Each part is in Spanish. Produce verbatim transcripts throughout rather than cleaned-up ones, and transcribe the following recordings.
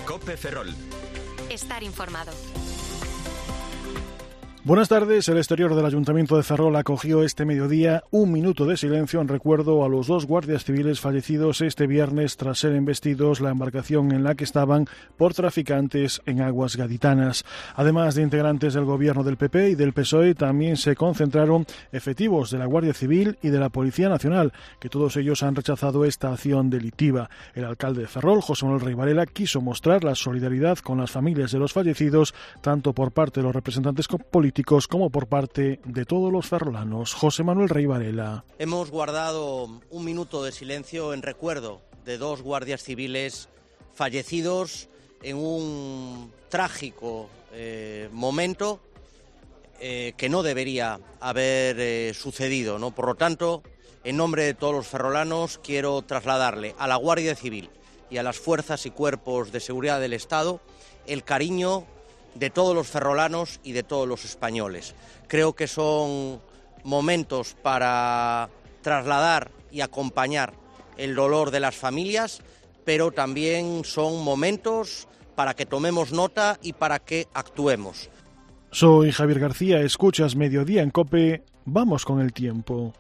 COPE Ferrol. Estar informado. Buenas tardes. El exterior del Ayuntamiento de Ferrol acogió este mediodía un minuto de silencio en recuerdo a los dos guardias civiles fallecidos este viernes tras ser embestidos la embarcación en la que estaban por traficantes en aguas gaditanas. Además de integrantes del gobierno del P P y del P S O E, también se concentraron efectivos de la Guardia Civil y de la Policía Nacional, que todos ellos han rechazado esta acción delictiva. El alcalde de Ferrol, José Manuel Rey Varela, quiso mostrar la solidaridad con las familias de los fallecidos, tanto por parte de los representantes políticos como por parte de todos los ferrolanos. José Manuel Rey Varela. Hemos guardado un minuto de silencio en recuerdo de dos guardias civiles fallecidos en un trágico eh, momento eh, que no debería haber eh, sucedido, ¿no? Por lo tanto, en nombre de todos los ferrolanos, quiero trasladarle a la Guardia Civil y a las fuerzas y cuerpos de seguridad del Estado el cariño de todos los ferrolanos y de todos los españoles. Creo que son momentos para trasladar y acompañar el dolor de las familias, pero también son momentos para que tomemos nota y para que actuemos. Soy Javier García, escuchas Mediodía en COPE. Vamos con el tiempo.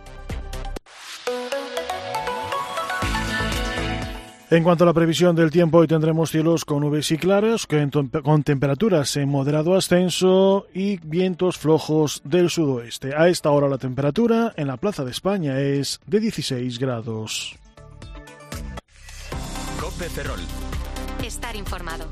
En cuanto a la previsión del tiempo, hoy tendremos cielos con nubes y claras, con temperaturas en moderado ascenso y vientos flojos del sudoeste. A esta hora la temperatura en la Plaza de España es de dieciséis grados. COPE Ferrol. Estar informado.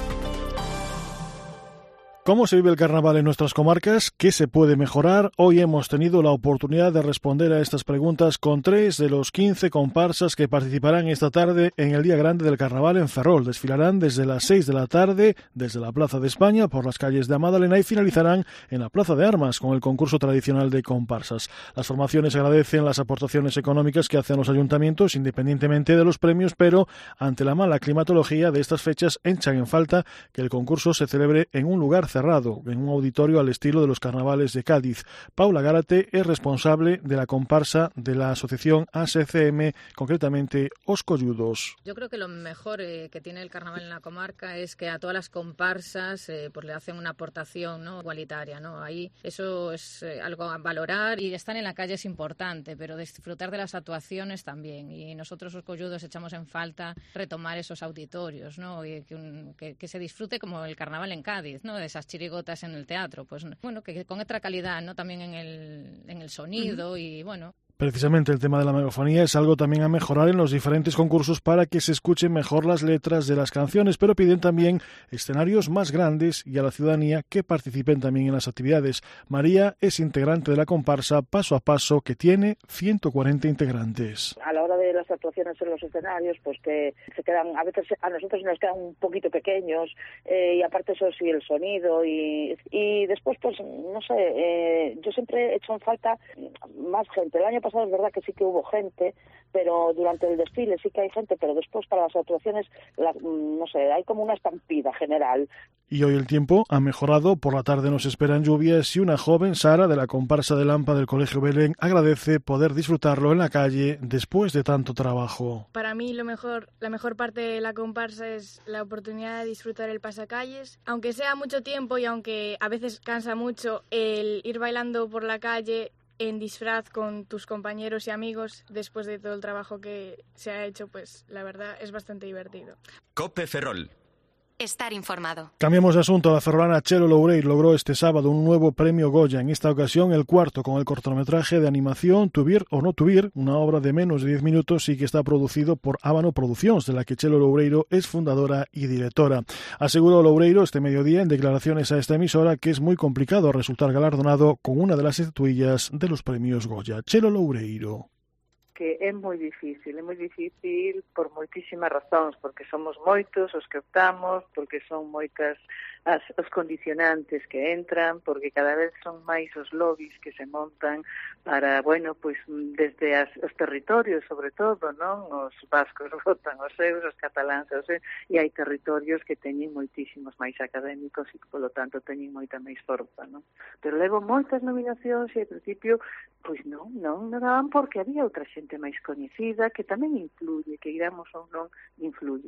¿Cómo se vive el carnaval en nuestras comarcas? ¿Qué se puede mejorar? Hoy hemos tenido la oportunidad de responder a estas preguntas con tres de los quince comparsas que participarán esta tarde en el Día Grande del Carnaval en Ferrol. Desfilarán desde las seis de la tarde desde la Plaza de España por las calles de Amadalena y finalizarán en la Plaza de Armas con el concurso tradicional de comparsas. Las formaciones agradecen las aportaciones económicas que hacen los ayuntamientos independientemente de los premios, pero ante la mala climatología de estas fechas echan en falta que el concurso se celebre en un lugar cerrado, en un auditorio al estilo de los carnavales de Cádiz. Paula Gárate es responsable de la comparsa de la asociación A S C M, concretamente Os Colludos. Yo creo que lo mejor eh, que tiene el carnaval en la comarca es que a todas las comparsas eh, pues le hacen una aportación, ¿no?, igualitaria, ¿no? Ahí eso es eh, algo a valorar, y estar en la calle es importante, pero disfrutar de las actuaciones también. Y nosotros Os Colludos echamos en falta retomar esos auditorios, ¿no? Y que, un, que, que se disfrute como el carnaval en Cádiz, ¿no? De esas chirigotas en el teatro, pues bueno, que con otra calidad, ¿no? También en el, en el sonido. Uh-huh. Y bueno. Precisamente el tema de la megafonía es algo también a mejorar en los diferentes concursos para que se escuchen mejor las letras de las canciones, pero piden también escenarios más grandes y a la ciudadanía que participen también en las actividades. María es integrante de la comparsa Paso a Paso, que tiene ciento cuarenta integrantes. A la hora de las actuaciones en los escenarios, pues que se quedan, a veces a nosotros nos quedan un poquito pequeños, eh, y aparte eso sí, el sonido y, y después pues no sé, eh, yo siempre he hecho en falta más gente. El año pasado es verdad que sí que hubo gente, pero durante el desfile sí que hay gente, pero después para las actuaciones, la, no sé, hay como una estampida general. Y hoy el tiempo ha mejorado, por la tarde nos esperan lluvias y una joven, Sara, de la comparsa de Lampa del Colegio Belén, agradece poder disfrutarlo en la calle después de tanto trabajo. Para mí lo mejor, la mejor parte de la comparsa es la oportunidad de disfrutar el pasacalles, aunque sea mucho tiempo y aunque a veces cansa mucho el ir bailando por la calle en disfraz con tus compañeros y amigos después de todo el trabajo que se ha hecho, pues la verdad es bastante divertido. COPE Ferrol. Estar informado. Cambiamos de asunto. La ferrolana Chelo Loureiro logró este sábado un nuevo premio Goya, en esta ocasión el cuarto, con el cortometraje de animación Tubir o no Tubir, una obra de menos de diez minutos y que está producido por Ábano Producciones, de la que Chelo Loureiro es fundadora y directora. Aseguró Loureiro este mediodía en declaraciones a esta emisora que es muy complicado resultar galardonado con una de las estatuillas de los premios Goya. Chelo Loureiro. Que é moi difícil, é moi difícil por moitísimas razóns, porque somos moitos os que optamos, porque son moitas as, os condicionantes que entran, porque cada vez son máis os lobbies que se montan para, bueno, pois desde as, os territorios, sobre todo, non? Os vascos votan os seus, os cataláns os seus, e hai territorios que teñen moitísimos máis académicos e que, polo tanto, teñen moita máis forza, non? Pero levo moitas nominacións e, ao principio, pois non, non, non daban porque había outra xente máis coñecida que tamén influye, que iramos ou non, influye.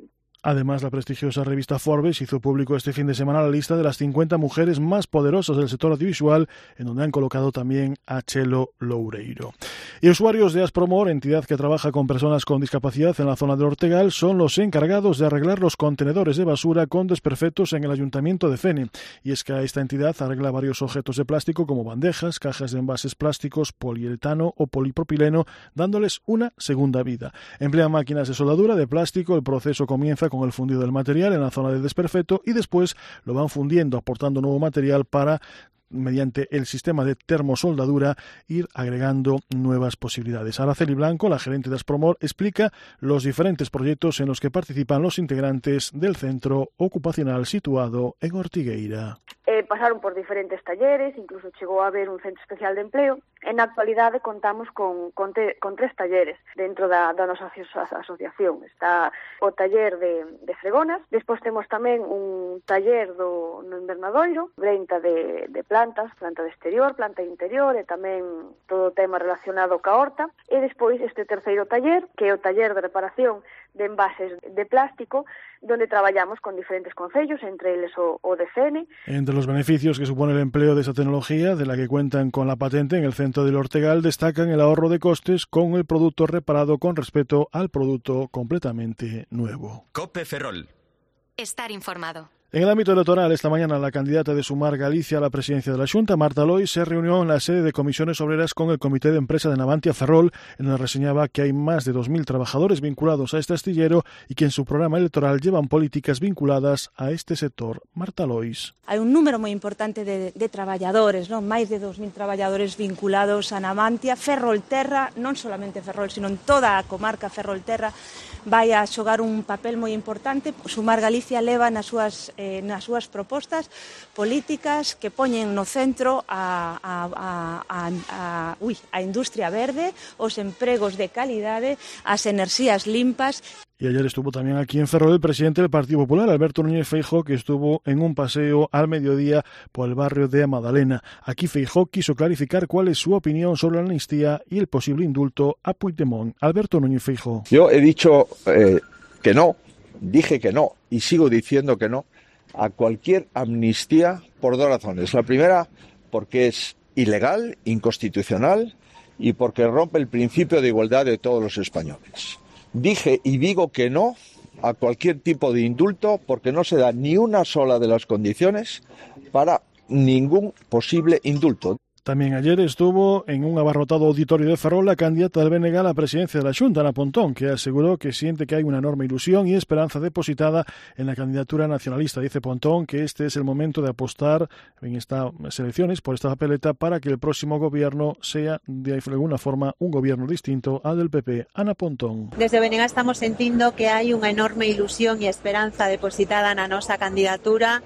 Además, la prestigiosa revista Forbes hizo público este fin de semana la lista de las cincuenta mujeres más poderosas del sector audiovisual, en donde han colocado también a Chelo Loureiro. Y usuarios de Aspromor, entidad que trabaja con personas con discapacidad en la zona del Ortegal, son los encargados de arreglar los contenedores de basura con desperfectos en el Ayuntamiento de Fene. Y es que a esta entidad arregla varios objetos de plástico como bandejas, cajas de envases plásticos, poliuretano o polipropileno, dándoles una segunda vida. Emplea máquinas de soldadura de plástico, el proceso comienza con el fundido del material en la zona de desperfecto y después lo van fundiendo, aportando nuevo material para, mediante el sistema de termosoldadura, ir agregando nuevas posibilidades. Araceli Blanco, la gerente de Aspromor, explica los diferentes proyectos en los que participan los integrantes del centro ocupacional situado en Ortigueira. Eh, pasaron por diferentes talleres, incluso chegou a haber un centro especial de empleo. En actualidade contamos con, con, te, con tres talleres dentro da, da nosa asociación. Está o taller de, de fregonas, despois temos tamén un taller do, no invernadoiro, venta de, de plantas, planta de exterior, planta de interior e tamén todo o tema relacionado ca horta. E despois este terceiro taller, que é o taller de reparación de envases de plástico, donde traballamos con diferentes concellos, entre eles o, o de Fene. Entre los beneficios que supone el empleo de esta tecnología, de la que cuentan con la patente en el centro del Ortegal, destacan el ahorro de costes con el producto reparado con respecto al producto completamente nuevo. Cope Ferrol. Estar informado. En el ámbito electoral, esta mañana la candidata de Sumar Galicia a la presidencia de la Xunta, Marta Lois, se reunió en la sede de Comisiones Obreras con el Comité de Empresa de Navantia Ferrol, en donde reseñaba que hay más de dos mil trabajadores vinculados a este astillero y que en su programa electoral llevan políticas vinculadas a este sector. Marta Lois. Hai un número moi importante de, de traballadores, non? máis de dos mil traballadores vinculados a Navantia. Ferrolterra, non solamente Ferrol, sino en toda a comarca Ferrolterra, vai a xogar un papel moi importante. Sumar Galicia leva nas súas Eh, nas súas propostas políticas que poñen no centro a, a, a, a, a, ui, a industria verde, os empregos de calidade, as enerxías limpas. Y ayer estuvo también aquí en Ferrol el presidente del Partido Popular, Alberto Núñez Feijóo, que estuvo en un paseo al mediodía por el barrio de Madalena. Aquí Feijóo quiso clarificar cuál es su opinión sobre la amnistía y el posible indulto a Puigdemont. Alberto Núñez Feijóo. Yo he dicho eh, que no, dije que no y sigo diciendo que no a cualquier amnistía por dos razones. La primera, porque es ilegal, inconstitucional y porque rompe el principio de igualdad de todos los españoles. Dije y digo que no a cualquier tipo de indulto porque no se da ni una sola de las condiciones para ningún posible indulto. También ayer estuvo en un abarrotado auditorio de Ferrol la candidata del B N G a la presidencia de la Xunta, Ana Pontón, que aseguró que siente que hay una enorme ilusión y esperanza depositada en la candidatura nacionalista. Dice Pontón que este es el momento de apostar en estas elecciones por esta papeleta para que el próximo gobierno sea de alguna forma un gobierno distinto al del P P. Ana Pontón. Desde o B N G estamos sentindo que hai unha enorme ilusión e esperanza depositada na nosa candidatura.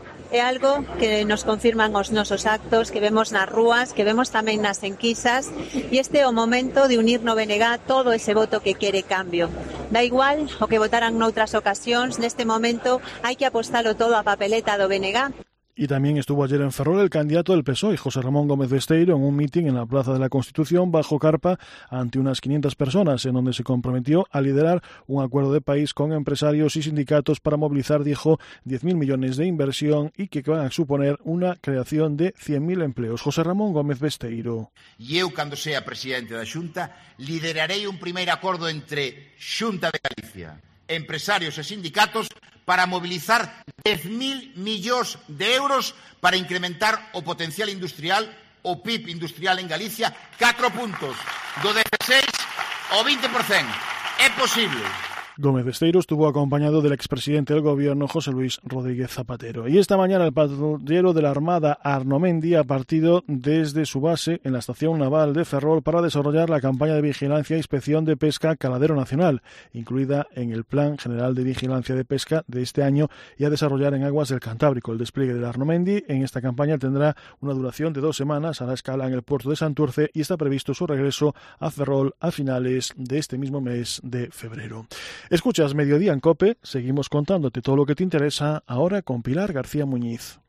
É algo que nos confirman os nosos actos, que vemos nas rúas, que vemos tamén nas enquisas, e este é o momento de unir no B N G todo ese voto que quere cambio. Da igual o que votaran noutras ocasións, neste momento hai que apostalo todo a papeleta do B N G. Y también estuvo ayer en Ferrol el candidato del P S O E, José Ramón Gómez Besteiro, en un mitin en la Plaza de la Constitución bajo carpa ante unas quinientas personas, en donde se comprometió a liderar un acuerdo de país con empresarios y sindicatos para movilizar, dijo, diez mil millones de inversión y que van a suponer una creación de cien mil empleos. José Ramón Gómez Besteiro. E eu, cando sea presidente da Xunta, liderarei un primeiro acordo entre Xunta de Galicia, empresarios e sindicatos para movilizar dez mil millóns de euros para incrementar o potencial industrial, o P I B industrial en Galicia, catro puntos, do dezasseis ao vinte por cento. É posible. Gómez Besteiro estuvo acompañado del expresidente del gobierno, José Luis Rodríguez Zapatero. Y esta mañana el patrullero de la Armada, Arnomendi, ha partido desde su base en la estación naval de Ferrol para desarrollar la campaña de vigilancia e inspección de pesca Caladero Nacional, incluida en el Plan General de Vigilancia de Pesca de este año y a desarrollar en aguas del Cantábrico. El despliegue del Arnomendi en esta campaña tendrá una duración de dos semanas a la escala en el puerto de Santurce y está previsto su regreso a Ferrol a finales de este mismo mes de febrero. Escuchas Mediodía en COPE, seguimos contándote todo lo que te interesa ahora con Pilar García Muñiz.